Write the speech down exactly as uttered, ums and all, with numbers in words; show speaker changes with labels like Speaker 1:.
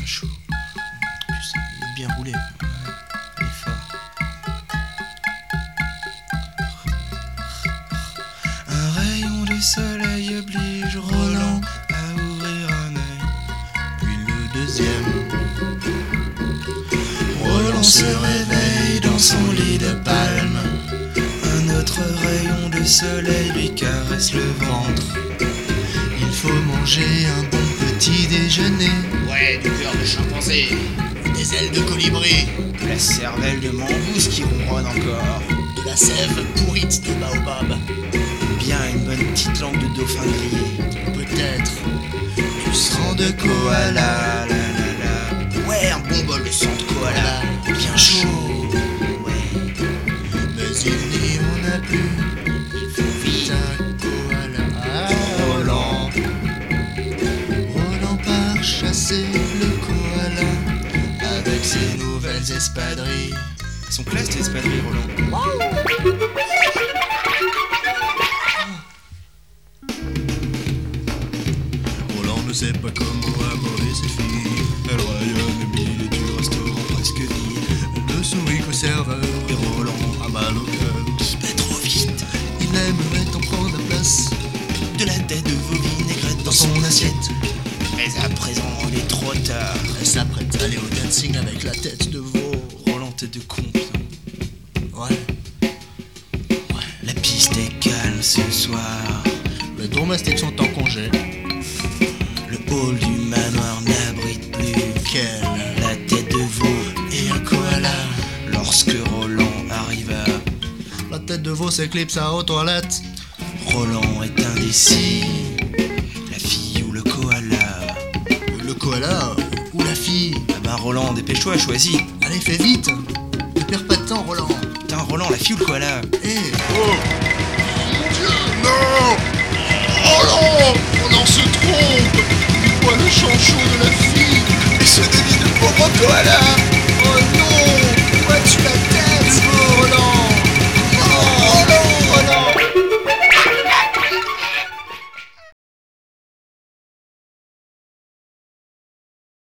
Speaker 1: bien chaud. En plus, il est bien roulé. Ouais, il est fort. Un rayon de soleil oblige Roland à ouvrir un œil, puis le deuxième. Roland se réveille dans son lit de palme. Un autre rayon de soleil lui caresse le ventre. Il faut manger un bon petit déjeuner.
Speaker 2: Ouais, du cœur de chimpanzé, des ailes de colibri,
Speaker 1: De la cervelle de mangouste qui ronronne encore.
Speaker 2: de la sève pourrite de baobab,
Speaker 1: Bien une bonne petite langue de dauphin grillé.
Speaker 2: peut-être
Speaker 1: Du sang de koala, la la la. Ouais, un bon bol de sang de koala. Bien chaud. Ouais.
Speaker 2: mais il n'y en a plus.
Speaker 1: Il faut vite.
Speaker 2: Un koala. Ah,
Speaker 1: Roland.
Speaker 2: Roland part chasser le koala avec ses nouvelles espadrilles.
Speaker 1: Ils sont classe les espadrilles, Roland.
Speaker 2: Roland ne sait pas comment aborder ses filles.
Speaker 1: Elle rayonne le billet du restaurant presque vide.
Speaker 2: Elle ne sourit qu'au serveur
Speaker 1: Et Roland,
Speaker 2: a mal au cœur.
Speaker 1: qui va trop vite.
Speaker 2: Il aimerait en prendre la place
Speaker 1: De la tête de veau vinaigrette
Speaker 2: dans son assiette.
Speaker 1: Mais à présent, il est trop tard.
Speaker 2: Elle s'apprête à aller au dancing avec la tête de veau.
Speaker 1: Roland, tête de con, putain.
Speaker 2: Ouais,
Speaker 1: La piste est calme ce soir.
Speaker 2: les domestiques sont en congé.
Speaker 1: Le hall du manoir n'abrite plus
Speaker 2: Quelle
Speaker 1: la tête de veau
Speaker 2: et un koala.
Speaker 1: lorsque Roland arriva.
Speaker 2: La tête de veau s'éclipse aux toilettes.
Speaker 1: Roland est indécis. La fille ou le koala?
Speaker 2: Le koala ou la fille.
Speaker 1: Ah bah Roland, dépêche-toi, choisis.
Speaker 2: Allez, fais vite. Ne perds pas de temps, Roland.
Speaker 1: Putain, Roland, la fille ou le koala?
Speaker 2: Eh,
Speaker 3: Non! Oh non! On en se trompe!